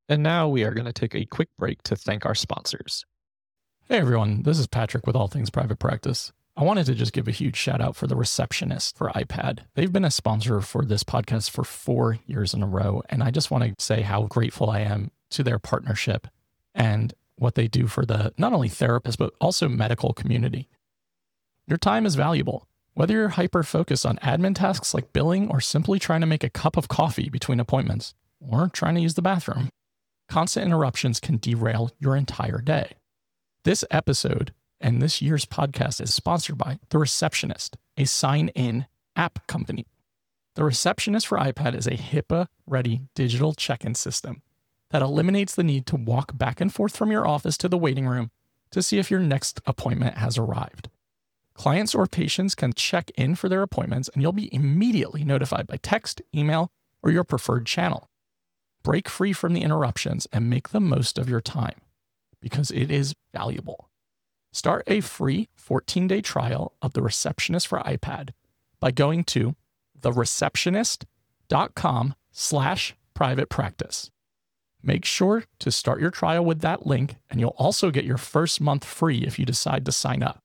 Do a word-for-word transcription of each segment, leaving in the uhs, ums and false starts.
And now we are going to take a quick break to thank our sponsors. Hey everyone, this is Patrick with All Things Private Practice. I wanted to just give a huge shout out for The Receptionist for iPad. They've been a sponsor for this podcast for four years in a row, and I just want to say how grateful I am to their partnership and what they do for the not only therapists, but also medical community. Your time is valuable. Whether you're hyper-focused on admin tasks like billing or simply trying to make a cup of coffee between appointments or trying to use the bathroom, constant interruptions can derail your entire day. This episode and this year's podcast is sponsored by The Receptionist, a sign-in app company. The Receptionist for iPad is a HIPAA-ready digital check-in system that eliminates the need to walk back and forth from your office to the waiting room to see if your next appointment has arrived. Clients or patients can check in for their appointments, and you'll be immediately notified by text, email, or your preferred channel. Break free from the interruptions and make the most of your time, because it is valuable. Start a free fourteen-day trial of The Receptionist for iPad by going to thereceptionist.com slash private practice. Make sure to start your trial with that link, and you'll also get your first month free if you decide to sign up.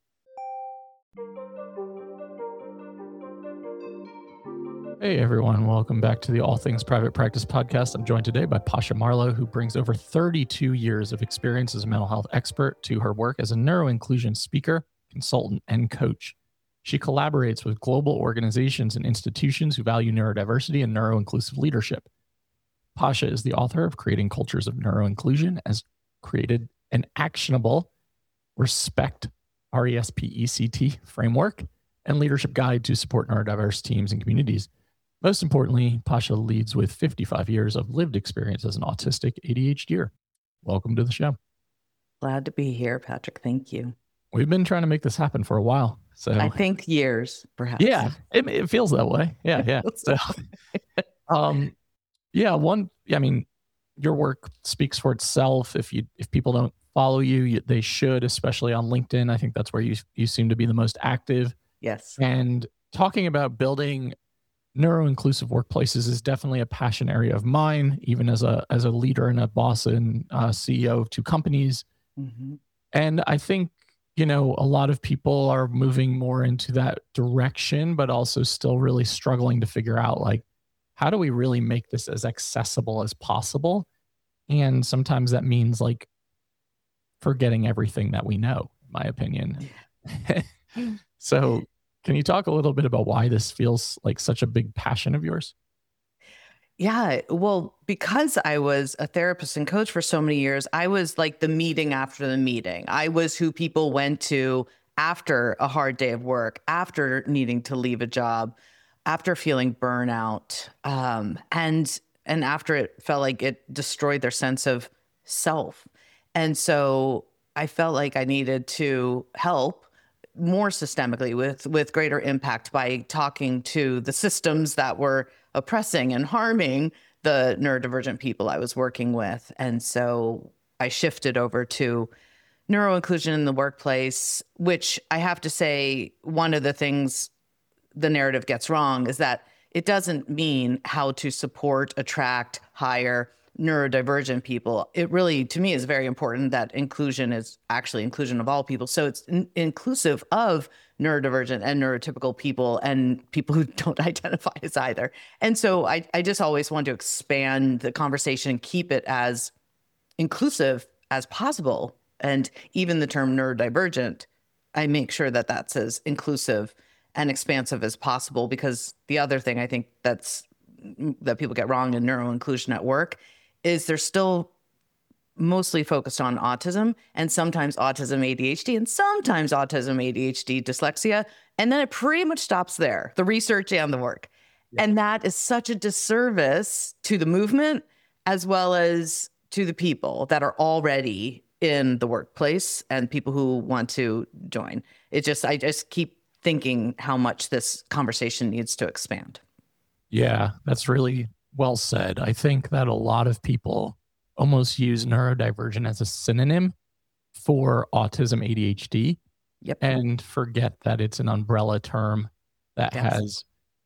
Hey everyone, welcome back to the All Things Private Practice podcast. I'm joined today by Pasha Marlowe, who brings over thirty-two years of experience as a mental health expert to her work as a neuroinclusion speaker, consultant, and coach. She collaborates with global organizations and institutions who value neurodiversity and neuroinclusive leadership. Pasha is the author of Creating Cultures of Neuroinclusion, has created an actionable RESPECT, R E S P E C T framework and leadership guide to support neurodiverse teams and communities. Most importantly, Pasha leads with fifty-five years of lived experience as an autistic A D H D-er. Welcome to the show. Glad to be here, Patrick. Thank you. We've been trying to make this happen for a while. So I think years, perhaps. Yeah, it, it feels that way. Yeah, yeah. So, um, yeah, one, I mean, your work speaks for itself. If you, if people don't follow you, you, they should, especially on LinkedIn. I think that's where you, you seem to be the most active. Yes. And talking about building neuro-inclusive workplaces is definitely a passion area of mine, even as a as a leader and a boss and uh, C E O of two companies. Mm-hmm. And I think, you know, a lot of people are moving more into that direction, but also still really struggling to figure out, like, how do we really make this as accessible as possible? And sometimes that means, like, forgetting everything that we know, in my opinion. So can you talk a little bit about why this feels like such a big passion of yours? Yeah, well, because I was a therapist and coach for so many years, I was like the meeting after the meeting. I was who people went to after a hard day of work, after needing to leave a job, after feeling burnout, um, and and after it felt like it destroyed their sense of self. And so I felt like I needed to help more systemically with, with greater impact by talking to the systems that were oppressing and harming the neurodivergent people I was working with. And so I shifted over to neuroinclusion in the workplace, which I have to say, one of the things the narrative gets wrong is that it doesn't mean how to support, attract, hire neurodivergent people. It really, to me, is very important that inclusion is actually inclusion of all people. So it's in- inclusive of neurodivergent and neurotypical people and people who don't identify as either. And so I, I just always want to expand the conversation and keep it as inclusive as possible. And even the term neurodivergent, I make sure that that's as inclusive and expansive as possible, because the other thing I think that's that people get wrong in neuroinclusion at work is they're still mostly focused on autism, and sometimes autism A D H D, and sometimes autism A D H D dyslexia. And then it pretty much stops there, the research and the work. Yeah. And that is such a disservice to the movement as well as to the people that are already in the workplace and people who want to join. It just, I just keep thinking how much this conversation needs to expand. Yeah, that's really well said. I think that a lot of people almost use neurodivergent as a synonym for autism A D H D. Yep. And forget that it's an umbrella term that yes. has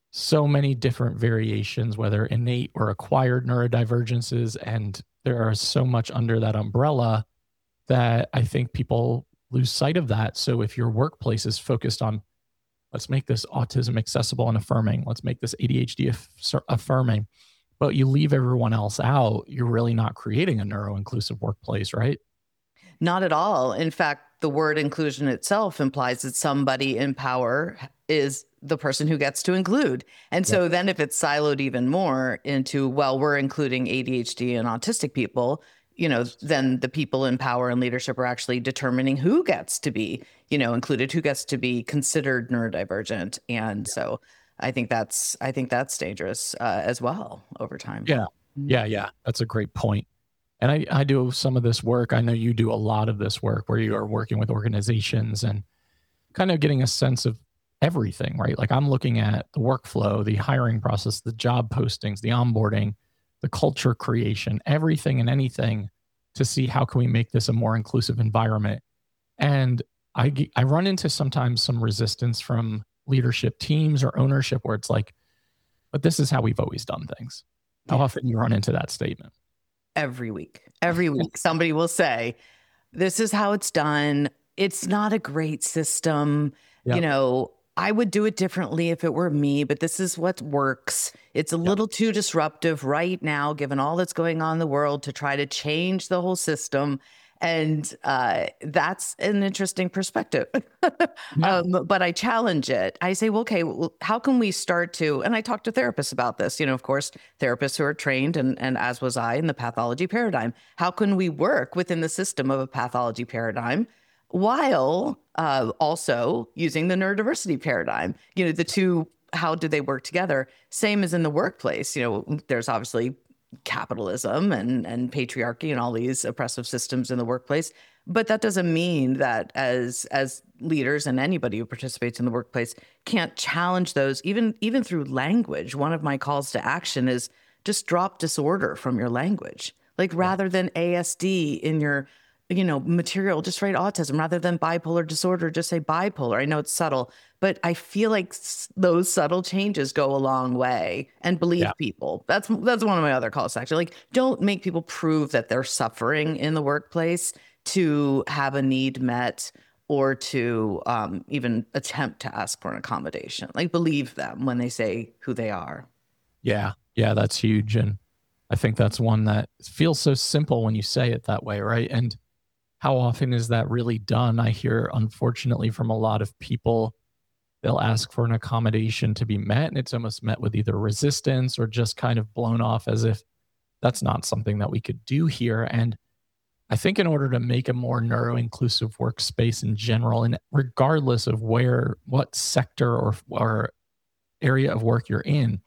so many different variations, whether innate or acquired neurodivergences. And there are so much under that umbrella that I think people lose sight of that. So if your workplace is focused on, let's make this autism accessible and affirming, let's make this A D H D aff- affirming, but you leave everyone else out, you're really not creating a neuro-inclusive workplace, right? Not at all. In fact, the word inclusion itself implies that somebody in power is the person who gets to include. And so yeah. then if it's siloed even more into, well, we're including A D H D and autistic people, you know, then the people in power and leadership are actually determining who gets to be, you know, included, who gets to be considered neurodivergent. And yeah. so I think that's, I think that's dangerous uh, as well over time. Yeah. Yeah. Yeah. That's a great point. And I, I do some of this work. I know you do a lot of this work where you are working with organizations and kind of getting a sense of everything, right? Like I'm looking at the workflow, the hiring process, the job postings, the onboarding, the culture creation, everything and anything to see how can we make this a more inclusive environment. And I, I run into sometimes some resistance from leadership teams or ownership where it's like, but this is how we've always done things. How often you run into that statement? Every week, every week, somebody will say, this is how it's done. It's not a great system. Yep. You know, I would do it differently if it were me, but this is what works. It's a yep. little too disruptive right now, given all that's going on in the world, to try to change the whole system. And uh, that's an interesting perspective. yeah. um, but I challenge it. I say, well, okay, well, how can we start to, and I talk to therapists about this, you know, of course, therapists who are trained, and, and as was I, in the pathology paradigm. How can we work within the system of a pathology paradigm while uh, also using the neurodiversity paradigm? You know, the two, how do they work together? Same as in the workplace. You know, there's obviously capitalism and, and patriarchy and all these oppressive systems in the workplace. But that doesn't mean that as as leaders and anybody who participates in the workplace can't challenge those, even, even through language. One of my calls to action is just drop disorder from your language. Like rather than A S D in your, you know, material, just write autism. Rather than bipolar disorder, just say bipolar. I know it's subtle, but I feel like s- those subtle changes go a long way. And believe yeah. people. That's that's one of my other calls to action. Like, don't make people prove that they're suffering in the workplace to have a need met or to um, even attempt to ask for an accommodation. Like, believe them when they say who they are. Yeah, yeah, that's huge. And I think that's one that feels so simple when you say it that way, right? And how often is that really done? I hear, unfortunately, from a lot of people, they'll ask for an accommodation to be met, and it's almost met with either resistance or just kind of blown off as if that's not something that we could do here. And I think in order to make a more neuro-inclusive workspace in general, and regardless of where, what sector or, or area of work you're in,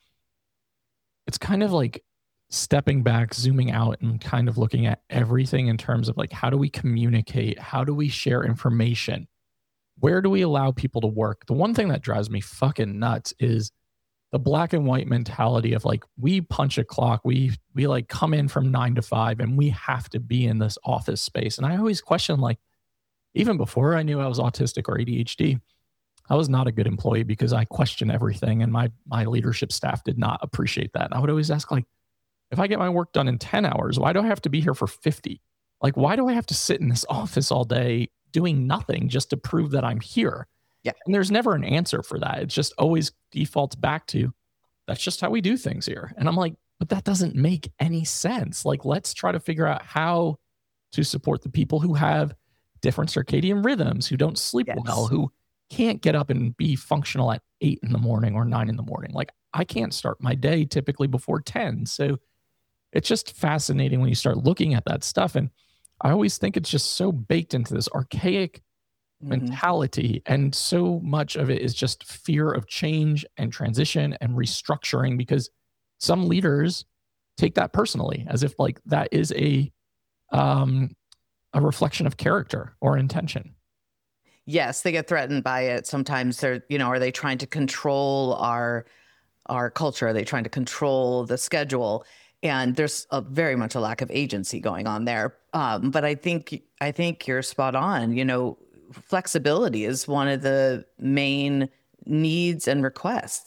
it's kind of like stepping back, zooming out, and kind of looking at everything in terms of like, how do we communicate? How do we share information? Where do we allow people to work? The one thing that drives me fucking nuts is the black and white mentality of like, we punch a clock, we we like come in from nine to five and we have to be in this office space. And I always question, like, even before I knew I was autistic or A D H D, I was not a good employee because I questioned everything, and my my leadership staff did not appreciate that. And I would always ask, like, if I get my work done in ten hours, why do I have to be here for fifty? Like, why do I have to sit in this office all day doing nothing just to prove that I'm here? Yeah. And there's never an answer for that. It just always defaults back to, that's just how we do things here. And I'm like, but that doesn't make any sense. Like, let's try to figure out how to support the people who have different circadian rhythms, who don't sleep yes. well, who can't get up and be functional at eight in the morning or nine in the morning. Like, I can't start my day typically before ten. So it's just fascinating when you start looking at that stuff. And I always think it's just so baked into this archaic mm-hmm. mentality. And so much of it is just fear of change and transition and restructuring, because some leaders take that personally as if like that is a, um, a reflection of character or intention. Yes, they get threatened by it. Sometimes they're, you know, are they trying to control our, our culture? Are they trying to control the schedule? And there's a, very much a lack of agency going on there. Um, but I think I think you're spot on. You know, flexibility is one of the main needs and requests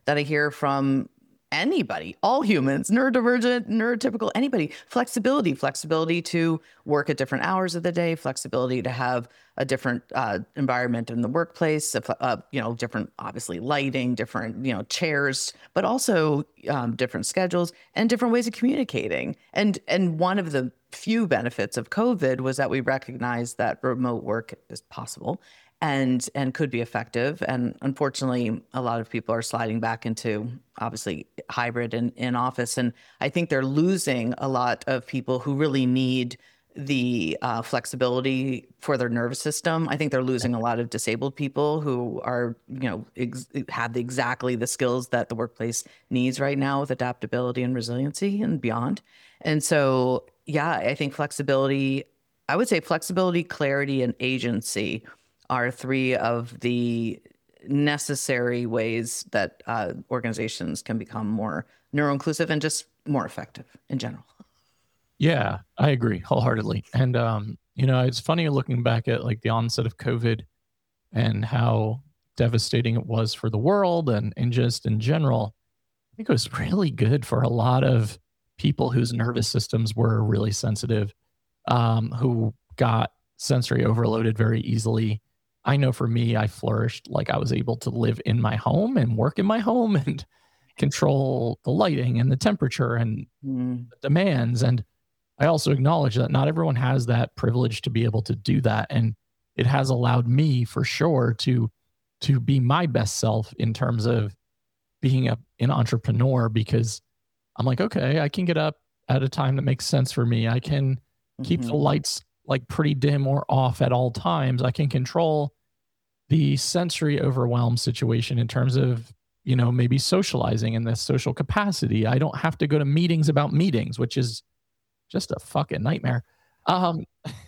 that I hear from anybody, all humans, neurodivergent, neurotypical, anybody. Flexibility, flexibility to work at different hours of the day, flexibility to have a different uh, environment in the workplace, uh, you know, different, obviously lighting, different, you know, chairs, but also um, different schedules and different ways of communicating. And, and one of the few benefits of COVID was that we recognized that remote work is possible and and could be effective. And unfortunately, a lot of people are sliding back into obviously hybrid and in office. And I think they're losing a lot of people who really need the uh, flexibility for their nervous system. I think they're losing a lot of disabled people who are, you know, ex- have the, exactly the skills that the workplace needs right now with adaptability and resiliency and beyond. And so, yeah, I think flexibility, I would say flexibility, clarity, and agency are three of the necessary ways that uh, organizations can become more neuro-inclusive and just more effective in general. Yeah, I agree wholeheartedly. And, um, you know, it's funny looking back at like the onset of COVID and how devastating it was for the world and, and just in general. I think it was really good for a lot of people whose nervous systems were really sensitive, um, who got sensory overloaded very easily. I know for me, I flourished, like I was able to live in my home and work in my home and control the lighting and the temperature and Mm. the demands. And I also acknowledge that not everyone has that privilege to be able to do that. And it has allowed me for sure to, to be my best self in terms of being a, an entrepreneur, because I'm like, okay, I can get up at a time that makes sense for me. I can keep Mhm. the lights like pretty dim or off at all times. I can control the sensory overwhelm situation in terms of, you know, maybe socializing in this social capacity. I don't have to go to meetings about meetings, which is just a fucking nightmare. Um,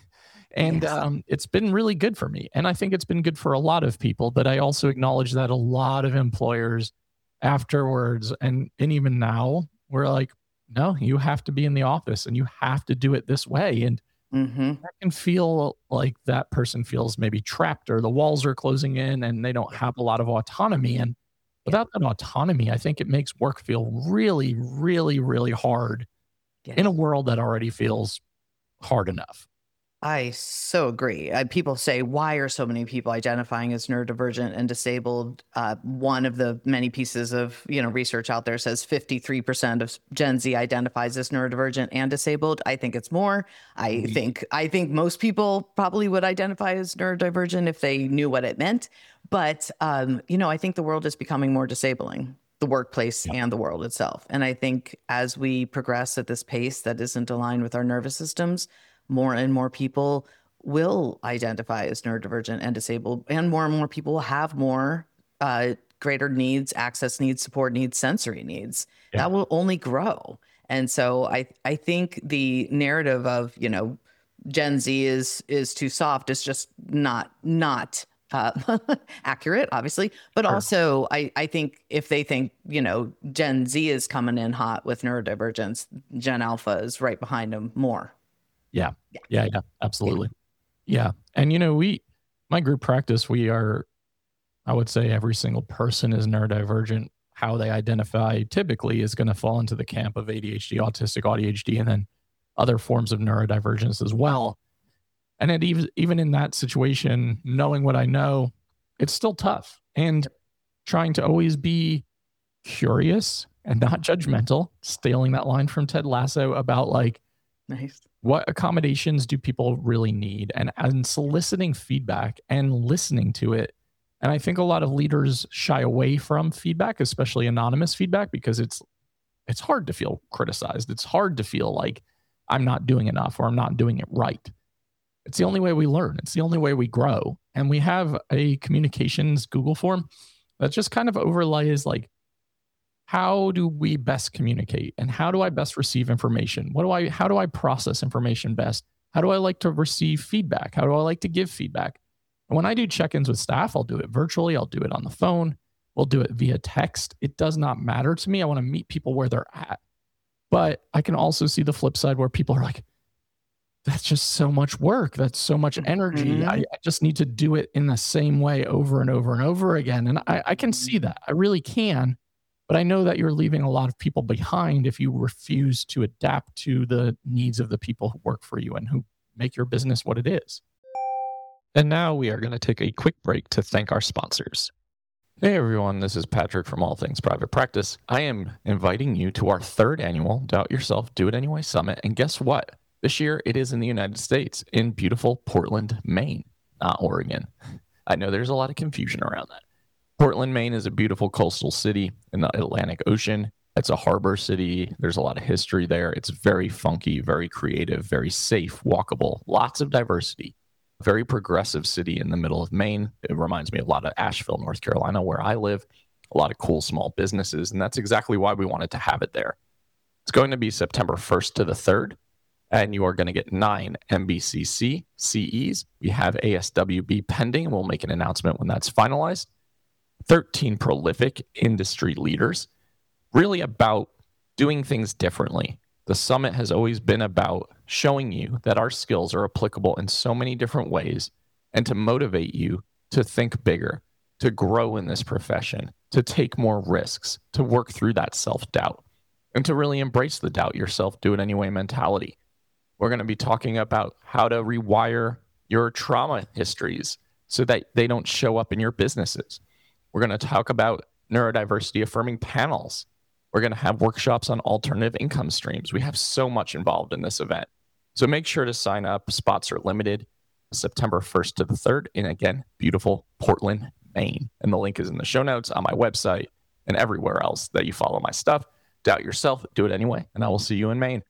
and Yes. um, it's been really good for me. And I think it's been good for a lot of people, but I also acknowledge that a lot of employers afterwards and, and even now, we're like, no, you have to be in the office and you have to do it this way. And Mhm. that can feel like that person feels maybe trapped or the walls are closing in and they don't have a lot of autonomy. And without that autonomy, I think it makes work feel really, really, really hard Yes. in a world that already feels hard enough. I so agree. Uh, people say, why are so many people identifying as neurodivergent and disabled? Uh, one of the many pieces of, you know, research out there says fifty-three percent of Gen Z identifies as neurodivergent and disabled. I think it's more. I Mhm. think I think most people probably would identify as neurodivergent if they knew what it meant. But um, you know, I think the world is becoming more disabling, the workplace Yeah. and the world itself. And I think as we progress at this pace that isn't aligned with our nervous systems, more and more people will identify as neurodivergent and disabled, and more and more people will have more uh, greater needs, access needs, support needs, sensory needs. Yeah. That will only grow. And so I I think the narrative of, you know, Gen Z is is too soft is just not not uh, accurate, obviously. But Sure. also, I I think if they think, you know, Gen Z is coming in hot with neurodivergence, Gen Alpha is right behind them more. Yeah. Yeah. Yeah. Yeah. Absolutely. Yeah. And, you know, we, my group practice, we are, I would say every single person is neurodivergent. How they identify typically is going to fall into the camp of A D H D, autistic, A D H D, and then other forms of neurodivergence as well. And it even, even in that situation, knowing what I know, it's still tough. And trying to always be curious and not judgmental, stealing that line from Ted Lasso about like, Nice. what accommodations do people really need, and, and soliciting feedback and listening to it. And I think a lot of leaders shy away from feedback, especially anonymous feedback, because it's it's hard to feel criticized. It's hard to feel like I'm not doing enough or I'm not doing it right. It's the only way we learn. It's the only way we grow. And we have a communications Google form that just kind of overlays like, how do we best communicate and how do I best receive information? What do I, how do I process information best? How do I like to receive feedback? How do I like to give feedback? And when I do check-ins with staff, I'll do it virtually. I'll do it on the phone. We'll do it via text. It does not matter to me. I want to meet people where they're at. But I can also see the flip side where people are like, that's just so much work. That's so much energy. Mhm. I, I just need to do it in the same way over and over and over again. And I, I can see that. I really can. But I know that you're leaving a lot of people behind if you refuse to adapt to the needs of the people who work for you and who make your business what it is. And now we are going to take a quick break to thank our sponsors. Hey everyone, this is Patrick from All Things Private Practice. I am inviting you to our third annual Doubt Yourself, Do It Anyway Summit. And guess what? This year it is in the United States, in beautiful Portland, Maine, not Oregon. I know there's a lot of confusion around that. Portland, Maine is a beautiful coastal city in the Atlantic Ocean. It's a harbor city. There's a lot of history there. It's very funky, very creative, very safe, walkable, lots of diversity. Very progressive city in the middle of Maine. It reminds me a lot of Asheville, North Carolina, where I live. A lot of cool small businesses, and that's exactly why we wanted to have it there. It's going to be September first to the third, and you are going to get nine M B C C C Es. We have A S W B pending, and we'll make an announcement when that's finalized. thirteen prolific industry leaders, really about doing things differently. The summit has always been about showing you that our skills are applicable in so many different ways and to motivate you to think bigger, to grow in this profession, to take more risks, to work through that self-doubt, and to really embrace the doubt yourself, do it anyway mentality. We're going to be talking about how to rewire your trauma histories so that they don't show up in your businesses. We're going to talk about neurodiversity affirming panels. We're going to have workshops on alternative income streams. We have so much involved in this event. So make sure to sign up. Spots are limited. September first to the third in, again, beautiful Portland, Maine. And the link is in the show notes on my website and everywhere else that you follow my stuff. Doubt yourself, do it anyway, and I will see you in Maine.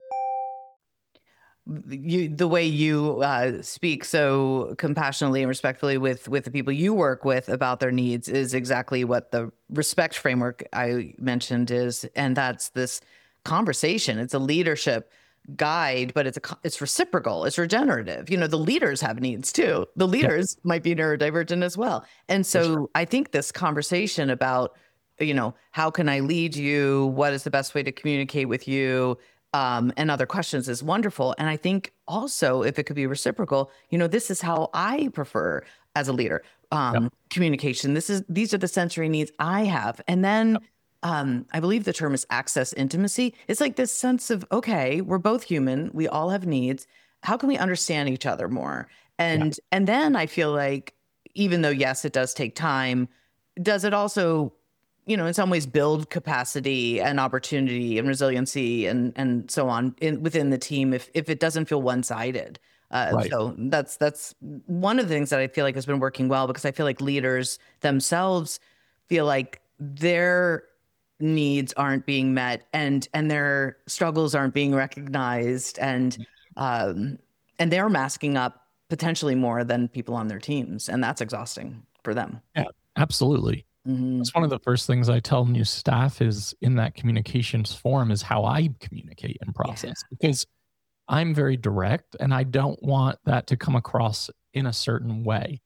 You, the way you uh, speak so compassionately and respectfully with with the people you work with about their needs is exactly what the respect framework I mentioned is, and that's this conversation. It's a leadership guide, but it's a it's reciprocal. It's regenerative. You know, the leaders have needs too. The leaders yeah. might be neurodivergent as well, and so sure. I think this conversation about, you know, how can I lead you? What is the best way to communicate with you? Um, and other questions is wonderful. And I think also, if it could be reciprocal, you know, this is how I prefer as a leader, um, yep. communication. This is, these are the sensory needs I have. And then yep. um, I believe the term is access intimacy. It's like this sense of, okay, we're both human. We all have needs. How can we understand each other more? And, yep. and then I feel like, even though, yes, it does take time, does it also, you know, in some ways build capacity and opportunity and resiliency and and so on in, within the team if if it doesn't feel one-sided. Uh, right. So that's that's one of the things that I feel like has been working well, because I feel like leaders themselves feel like their needs aren't being met and and their struggles aren't being recognized, and um, and they're masking up potentially more than people on their teams, and that's exhausting for them. Yeah, absolutely. Mm-hmm. That's one of the first things I tell new staff is in that communications forum is how I communicate and process, yeah. because I'm very direct and I don't want that to come across in a certain way.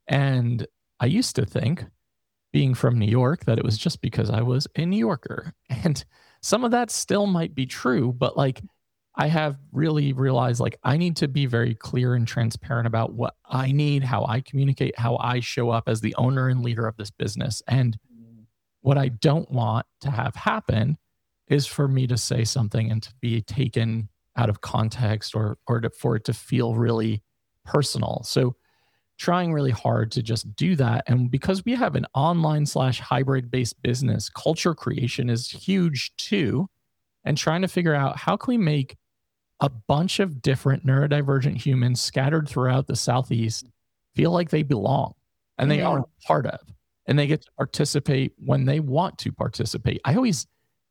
And I used to think, being from New York, that it was just because I was a New Yorker. And some of that still might be true, but like I have really realized like I need to be very clear and transparent about what I need, how I communicate, how I show up as the owner and leader of this business. And what I don't want to have happen is for me to say something and to be taken out of context or or to, for it to feel really personal. So trying really hard to just do that. And because we have an online slash hybrid based business, culture creation is huge too. And trying to figure out how can we make a bunch of different neurodivergent humans scattered throughout the Southeast feel like they belong and they mm-hmm. are part of, and they get to participate when they want to participate. I always,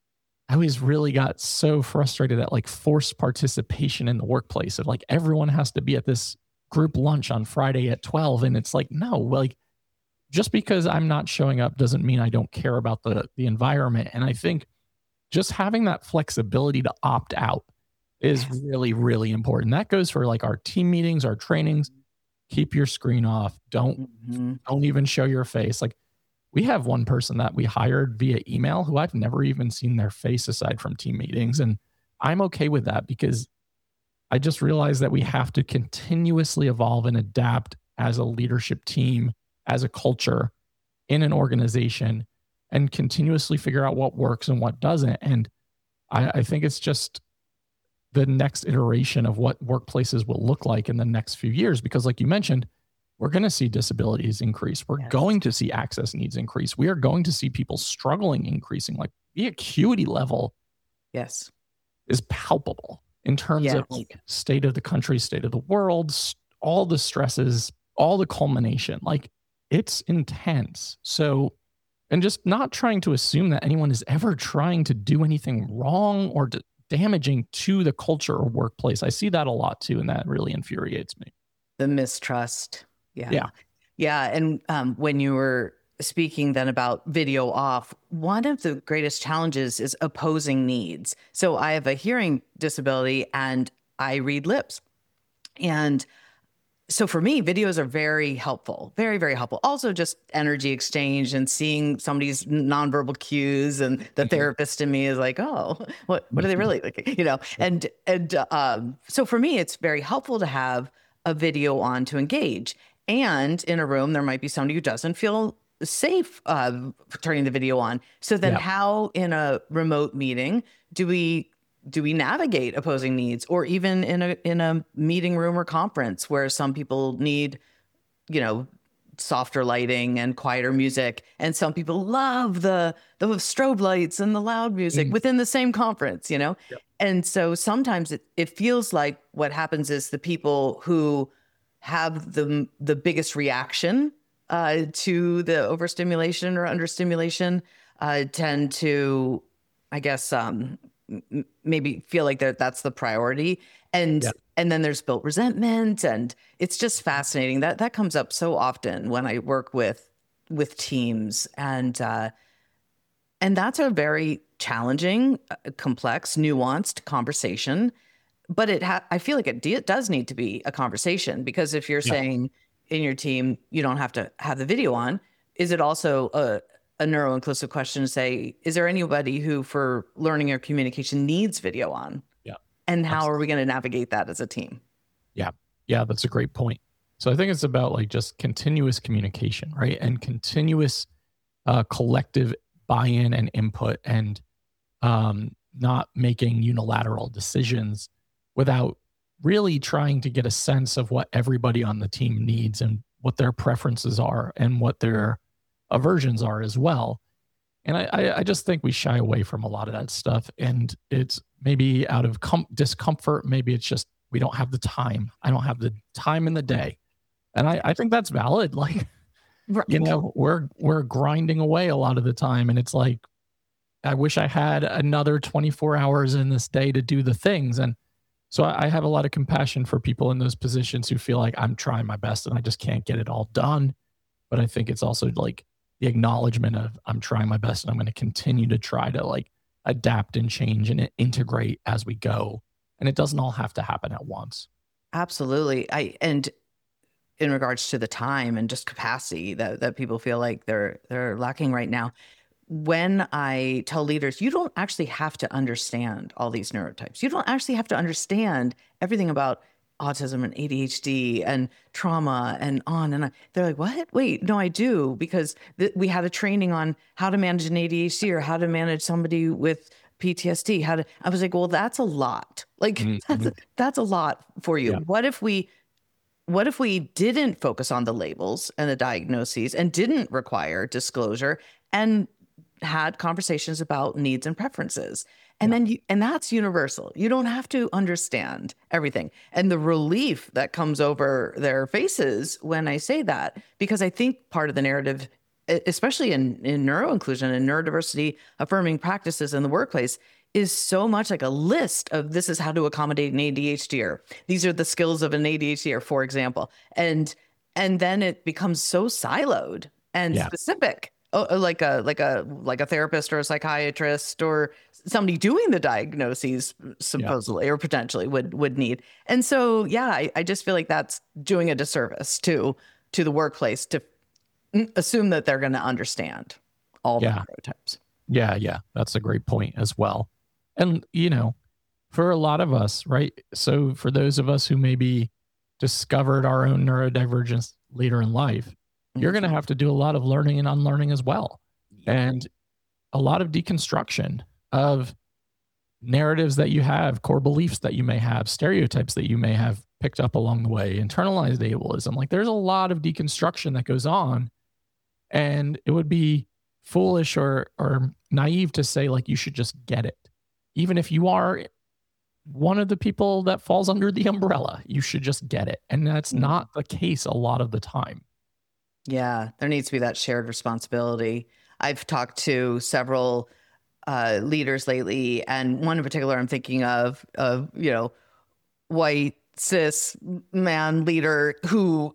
I always really got so frustrated at like forced participation in the workplace of like, everyone has to be at this group lunch on Friday at twelve. And it's like, no, like just because I'm not showing up doesn't mean I don't care about the, the environment. And I think just having that flexibility to opt out is really, really important. That goes for like our team meetings, our trainings. Keep your screen off. Don't, mm-hmm. don't even show your face. Like we have one person that we hired via email who I've never even seen their face aside from team meetings. And I'm okay with that because I just realized that we have to continuously evolve and adapt as a leadership team, as a culture in an organization. and continuously figure out what works and what doesn't. And I, I think it's just the next iteration of what workplaces will look like in the next few years, because like you mentioned, we're going to see disabilities increase. We're Yes. going to see access needs increase. We are going to see people struggling increasing. Like the acuity level Yes. is palpable in terms Yes. of like state of the country, state of the world, s- all the stresses, all the culmination. Like it's intense. So, and just not trying to assume that anyone is ever trying to do anything wrong or d- damaging to the culture or workplace. I see that a lot too, and that really infuriates me. The mistrust. Yeah. Yeah. Yeah. And um, when you were speaking then about video off, one of the greatest challenges is opposing needs. So I have a hearing disability and I read lips. And so for me, videos are very helpful, very, very helpful. Also just energy exchange and seeing somebody's nonverbal cues, and the Mhm. therapist in me is like, oh, what, what are they really like? You know? And, and um, so for me, it's very helpful to have a video on to engage. And in a room, there might be somebody who doesn't feel safe uh, turning the video on. So then Yeah. how in a remote meeting do we do we navigate opposing needs, or even in a in a meeting room or conference where some people need, you know, softer lighting and quieter music, and some people love the the strobe lights and the loud music Mhm. within the same conference, you know? Yep. And so sometimes it, it feels like what happens is the people who have the the biggest reaction uh, to the overstimulation or understimulation uh, tend to, I guess, um, m- maybe feel like that that's the priority, and Yeah. and then there's built resentment, and it's just fascinating that that comes up so often when I work with with teams, and uh, and that's a very challenging, uh, complex, nuanced conversation. But it ha- I feel like it, de- it does need to be a conversation, because if you're Yeah. saying in your team you don't have to have the video on, is it also a, a neuro-inclusive question to say, is there anybody who for learning or communication needs video on? Yeah. And how Abs- are we going to navigate that as a team? Yeah. Yeah. That's a great point. So I think it's about like just continuous communication, right? And continuous uh, collective buy-in and input, and um, not making unilateral decisions without really trying to get a sense of what everybody on the team needs and what their preferences are and what their aversions are as well. And I, I, I just think we shy away from a lot of that stuff. And it's maybe out of com- discomfort. Maybe it's just we don't have the time. I don't have the time in the day. And I, I think that's valid. Like, Right. you know, we're we're grinding away a lot of the time. And it's like, I wish I had another twenty-four hours in this day to do the things. And so I, I have a lot of compassion for people in those positions who feel like I'm trying my best and I just can't get it all done. But I think it's also like the acknowledgement of I'm trying my best and I'm going to continue to try to like adapt and change and integrate as we go. And it doesn't all have to happen at once. Absolutely. I and in regards to the time and just capacity that, that people feel like they're they're lacking right now. When I tell leaders, you don't actually have to understand all these neurotypes. You don't actually have to understand everything about autism and A D H D and trauma and on and on. They're like, what? Wait, no, I do, because th- we had a training on how to manage an A D H D or how to manage somebody with P T S D. How to? I was like, well, that's a lot. Like Mhm. that's a, that's a lot for you. Yeah. What if we what if we didn't focus on the labels and the diagnoses and didn't require disclosure and had conversations about needs and preferences? And Yeah. then, you, and that's universal. You don't have to understand everything. And the relief that comes over their faces when I say that, because I think part of the narrative, e- especially in, in neuroinclusion and neurodiversity affirming practices in the workplace, is so much like a list of this is how to accommodate an A D H D er. These are the skills of an A D H D er, for example. And and then it becomes so siloed and Yeah. specific. Oh, like a like a like a therapist or a psychiatrist or somebody doing the diagnoses supposedly or potentially would would need. And so yeah, I, I just feel like that's doing a disservice to to the workplace to assume that they're going to understand all Yeah. the neurotypes. Yeah. Yeah. That's a great point as well. And, you know, for a lot of us, right? So for those of us who maybe discovered our own neurodivergence later in life, you're going to have to do a lot of learning and unlearning as well. And a lot of deconstruction of narratives that you have, core beliefs that you may have, stereotypes that you may have picked up along the way, internalized ableism. Like there's a lot of deconstruction that goes on, and it would be foolish or or naive to say like you should just get it. Even if you are one of the people that falls under the umbrella, you should just get it. And that's not the case a lot of the time. Yeah, there needs to be that shared responsibility. I've talked to several uh, leaders lately, and one in particular I'm thinking of, of, you know, white cis man leader who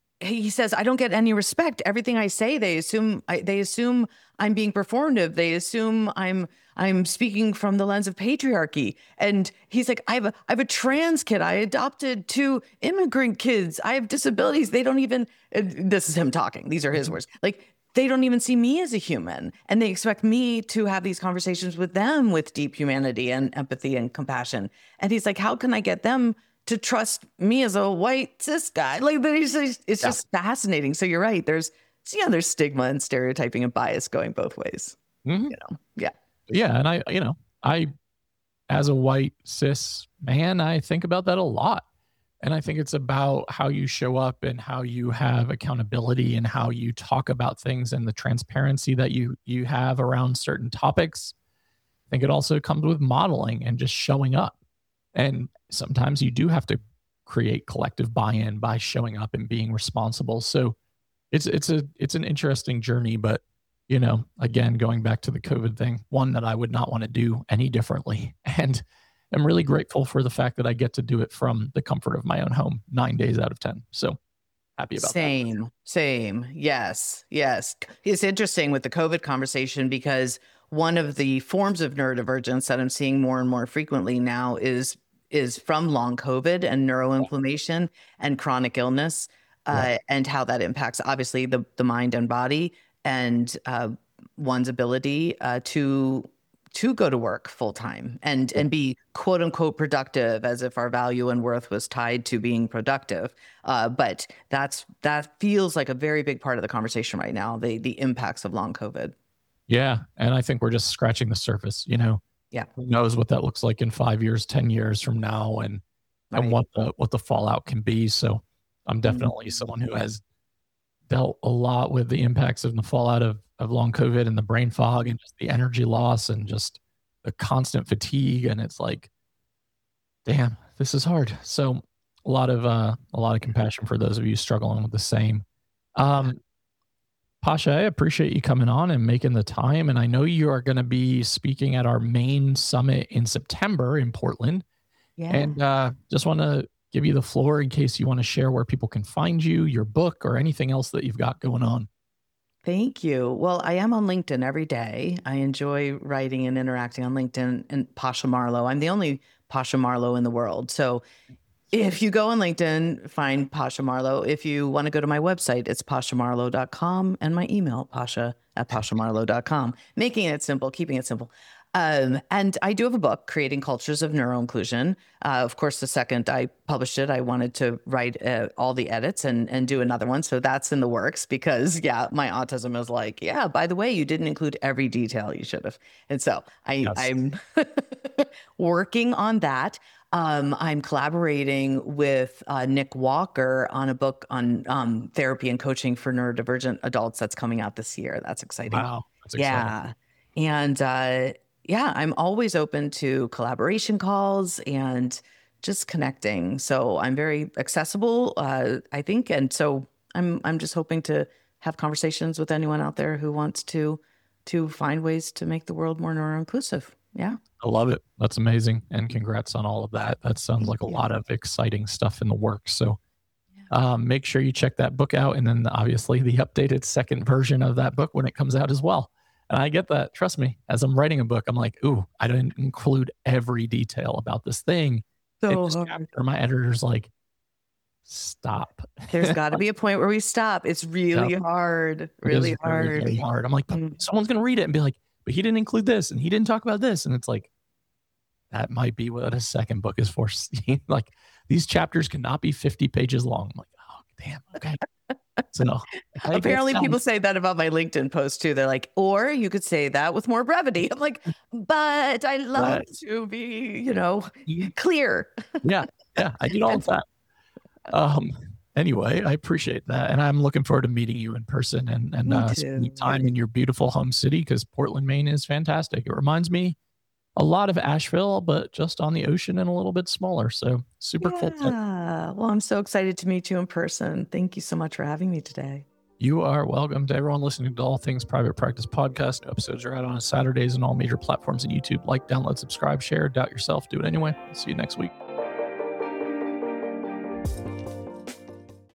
he says, I don't get any respect. Everything I say, they assume I, they assume I'm being performative. They assume I'm I'm speaking from the lens of patriarchy. And he's like, I have a I have a trans kid. I adopted two immigrant kids. I have disabilities. They don't even. This is him talking. These are his words. Like they don't even see me as a human, and they expect me to have these conversations with them with deep humanity and empathy and compassion. And he's like, how can I get them to trust me as a white cis guy? Like, it's just, it's just yeah. fascinating. So you're right. There's, yeah, there's stigma and stereotyping and bias going both ways. Mm-hmm. You know, yeah, yeah. And I, you know, I, as a white cis man, I think about that a lot, and I think it's about how you show up and how you have accountability and how you talk about things and the transparency that you you have around certain topics. I think it also comes with modeling and just showing up. And sometimes you do have to create collective buy-in by showing up and being responsible. So it's it's a it's an interesting journey, but you know, again, going back to the COVID thing, one that I would not want to do any differently. And I'm really grateful for the fact that I get to do it from the comfort of my own home nine days out of ten. So happy about same, that. Same, same. Yes, yes. It's interesting with the COVID conversation because one of the forms of neurodivergence that I'm seeing more and more frequently now is is from long COVID and neuroinflammation and chronic illness, uh, right. and how that impacts obviously the the mind and body and uh, one's ability uh, to to go to work full time and and be quote unquote productive, as if our value and worth was tied to being productive. Uh, but that's that feels like a very big part of the conversation right now. The the impacts of long COVID. Yeah. And I think we're just scratching the surface, you know, yeah. Who knows what that looks like in five years, ten years from now, and, right. and what the, what the fallout can be. So I'm definitely mm-hmm. someone who has dealt a lot with the impacts of the fallout of, of long COVID and the brain fog and just the energy loss and just the constant fatigue. And it's like, damn, this is hard. So a lot of, uh, a lot of compassion for those of you struggling with the same. Um, Pasha, I appreciate you coming on and making the time. And I know you are going to be speaking at our main summit in September in Portland. Yeah. And uh, just want to give you the floor in case you want to share where people can find you, your book, or anything else that you've got going on. Thank you. Well, I am on LinkedIn every day. I enjoy writing and interacting on LinkedIn. And Pasha Marlowe, I'm the only Pasha Marlowe in the world. So if you go on LinkedIn, find Pasha Marlowe. If you want to go to my website, it's pasha marlowe dot com, and my email, pasha at pasha marlowe dot com. Making it simple, keeping it simple. Um, and I do have a book, Creating Cultures of Neuroinclusion. Uh, of course, the second I published it, I wanted to write uh, all the edits and, and do another one. So that's in the works because, yeah, my autism is like, yeah, by the way, you didn't include every detail you should have. And so I, yes. I'm working on that. Um, I'm collaborating with uh, Nick Walker on a book on um, therapy and coaching for neurodivergent adults that's coming out this year. That's exciting. Wow. That's exciting. Yeah. And uh, yeah, I'm always open to collaboration calls and just connecting. So I'm very accessible, uh, I think. And so I'm I'm just hoping to have conversations with anyone out there who wants to to find ways to make the world more neuroinclusive. Yeah. I love it. That's amazing. And congrats on all of that. That sounds like a yeah. lot of exciting stuff in the works. So yeah. um, make sure you check that book out. And then obviously the updated second version of that book when it comes out as well. And I get that. Trust me, as I'm writing a book, I'm like, ooh, I didn't include every detail about this thing. So this chapter, my editor's like, stop. There's got to be a point where we stop. It's really yep. hard. Really hard. Really, really hard. I'm like, mm-hmm. someone's going to read it and be like, but he didn't include this and he didn't talk about this. And it's like, that might be what a second book is for. Like these chapters cannot be fifty pages long. I'm like, oh, damn. Okay. So I guess Apparently, that people was- say that about my LinkedIn post too. They're like, or you could say that with more brevity. I'm like, but I love Right. to be, you know, Yeah. clear. yeah, yeah, I need all of that. Um, anyway, I appreciate that, and I'm looking forward to meeting you in person and and Me uh, too. spending time in your beautiful home city because Portland, Maine is fantastic. It reminds me a lot of Asheville, but just on the ocean and a little bit smaller. So super cool. tip. Yeah. Well, I'm so excited to meet you in person. Thank you so much for having me today. You are welcome. To everyone listening to All Things Private Practice podcast. New episodes are out on Saturdays and all major platforms and YouTube. Like, download, subscribe, share. Doubt yourself. Do it anyway. See you next week.